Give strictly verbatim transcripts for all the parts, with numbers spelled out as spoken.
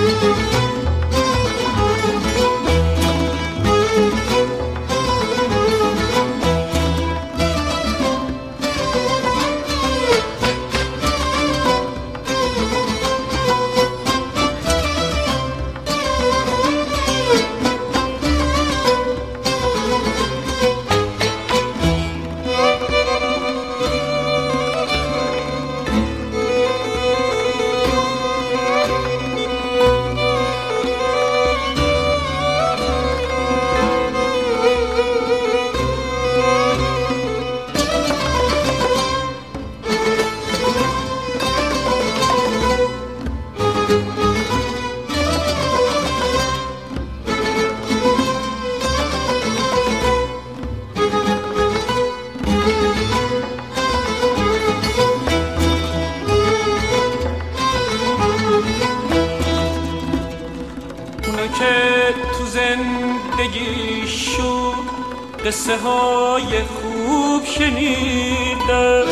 قصه های خوب شنیدم،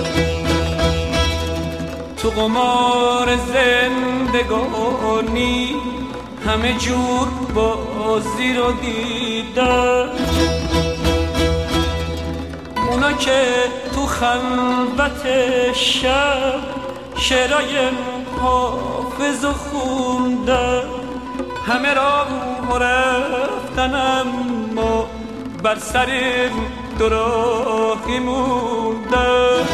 تو قمار زندگانی همه جور بازی رو دیدم. اونا که تو خلوت شب شعرهای حافظ رو خوندم، همه را رفتن اما بر سر دراهی موندم.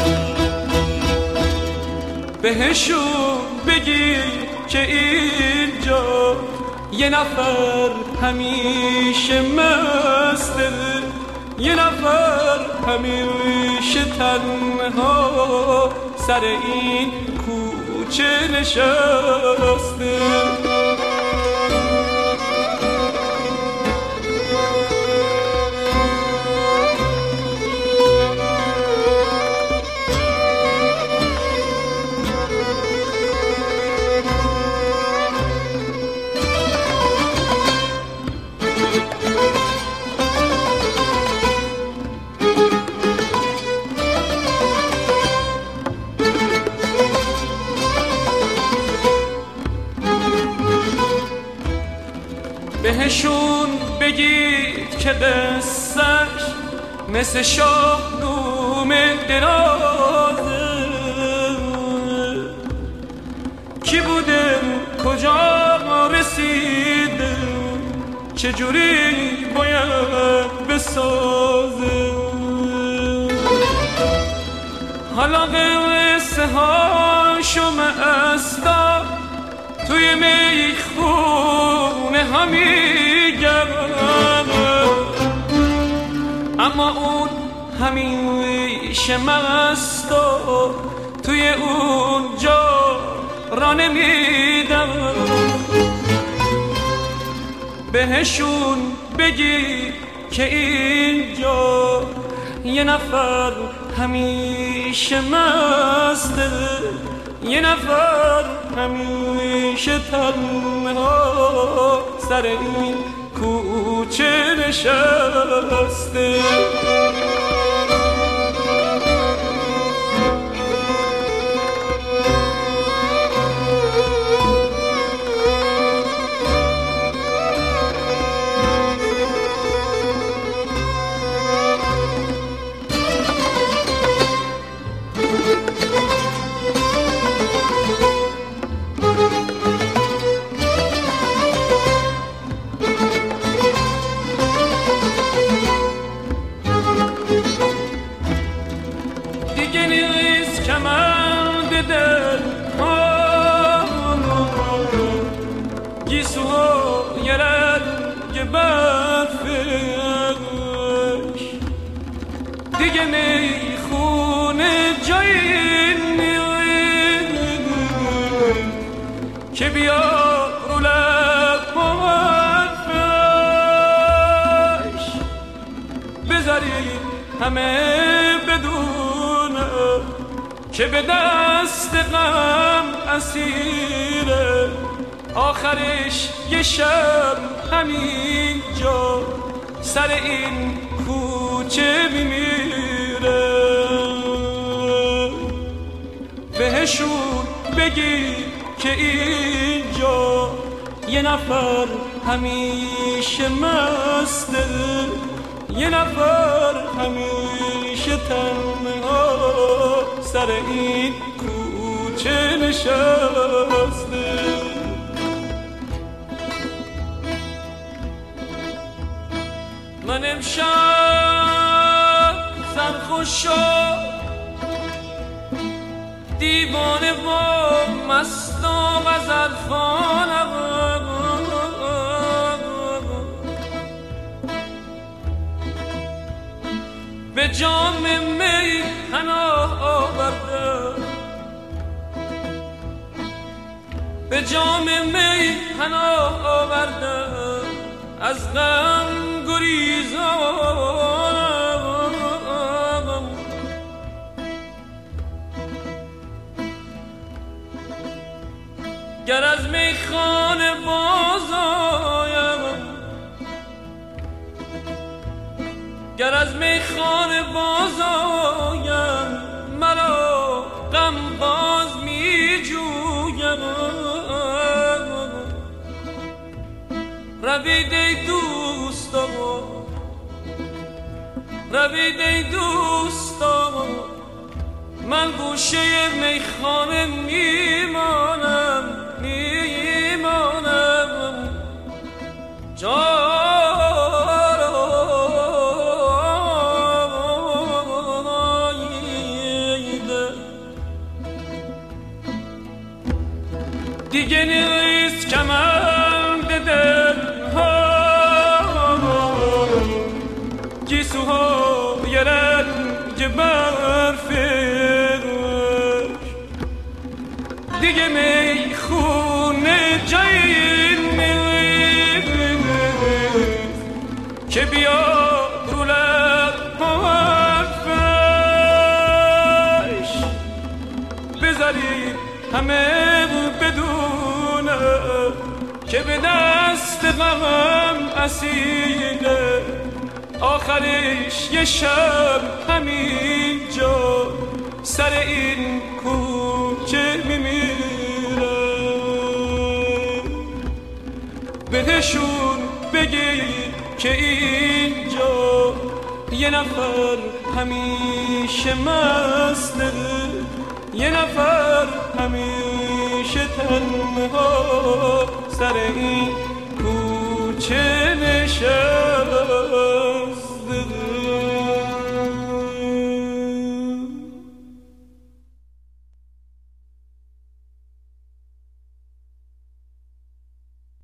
بهشون بگی که اینجا یه نفر همیشه مسته، یه نفر همیشه تنها سر این کوچه نشسته. بهشون بگید که قصه‌اش مثل شاهنامه درازه، کی بوده کجا رسیده چجوری باید بسازه. حالا قصه هاشو مستم توی میخونه ها میگم، اما اون همیشه مست و توی اونجا را نمیدم. بهشون بگی که اینجا یه نفر همیشه مسته، یه نفر همیشه تنها سر این کوچه نشسته. گیسوهای رنگ برفش دیگه میخونه جایی نیست که بیا رو لب حرفش بذاری همه بدونه که به دست غم اسیره، آخرش یه شب همینجا سر این کوچه میمیره. بهشون بگی که اینجا یه نفر همیشه مسته، یه نفر همیشه تنها سر این کوچه نشسته. من امشب سرخوش و دیوانه با مست و غزل خوانم، به جام می پناه آوردم، به جام می پناه آوردم، از غم گریزانم. گر از میخانه باز آیم، گر از میخانه باز آیم، مرا غم باز می جویم. روید ای دوستان، روید ای دوستان، من گوشه میخانه میمانم، میمانم. جایده دیگه نیست کمند دلها، گیسوهای رنگ برفش، دیگه میخونه جایی نیست که بیا رو لبش بذارید همه بدونه که به دست غم اسیره، آخرش یه شب همینجا سر این کوچه میمیره. بهشون بگید که اینجا یه نفر همیشه مسته، یه نفر همیشه تنها سر این